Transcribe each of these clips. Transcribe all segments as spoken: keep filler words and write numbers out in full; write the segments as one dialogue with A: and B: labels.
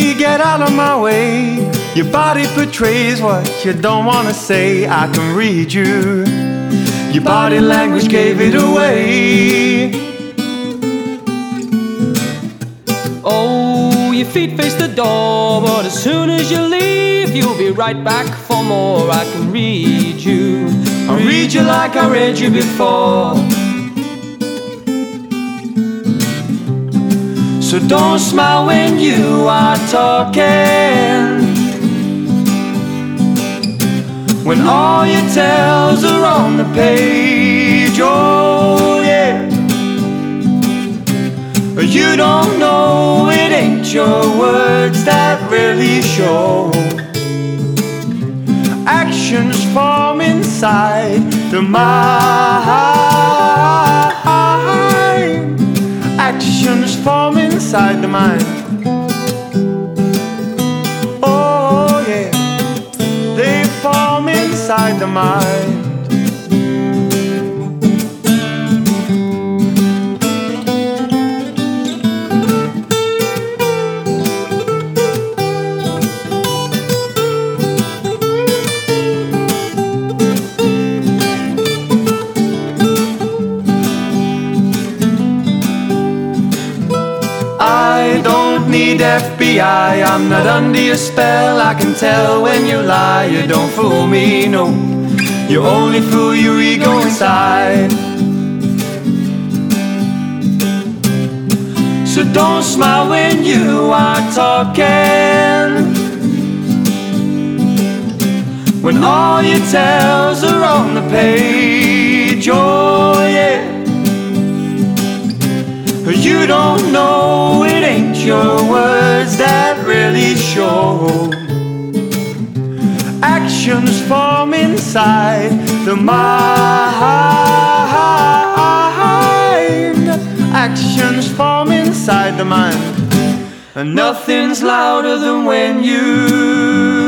A: get out of my way. Your body portrays what you don't wanna say. I can read you. Your body language gave it away.
B: Oh, your feet face the door, but as soon as you leave, you'll be right back for more. I can read you.
A: I read you like I read you before. So don't smile when you are talking, when all your tales are on the page. Oh yeah, you don't know it ain't your words that really show. Actions form inside the mind. Actions form inside the mind. Oh yeah, they form inside the mind. I don't need F B I, I'm not under your spell. I can tell when you lie, you don't fool me, no. You only fool your ego inside. So don't smile when you are talking, when all your tales are on the page. Oh yeah, you don't know it ain't your words that really show. Actions form inside the mind. Actions form inside the mind. And nothing's louder than when you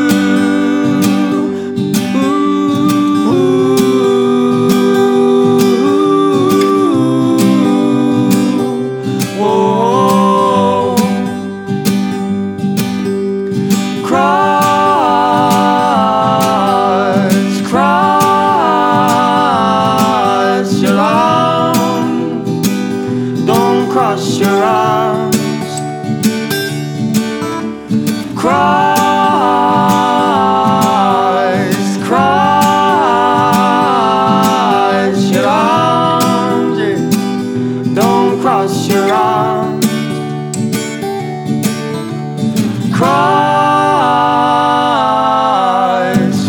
A: cross your arms, cross, cross your arms, yeah. Don't cross your arms, cross,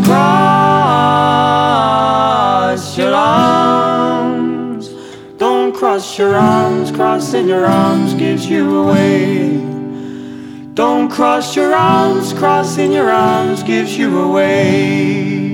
A: cross your arms. Don't cross your arms, crossing your arms gives you away. Don't cross your arms, crossing your arms gives you away.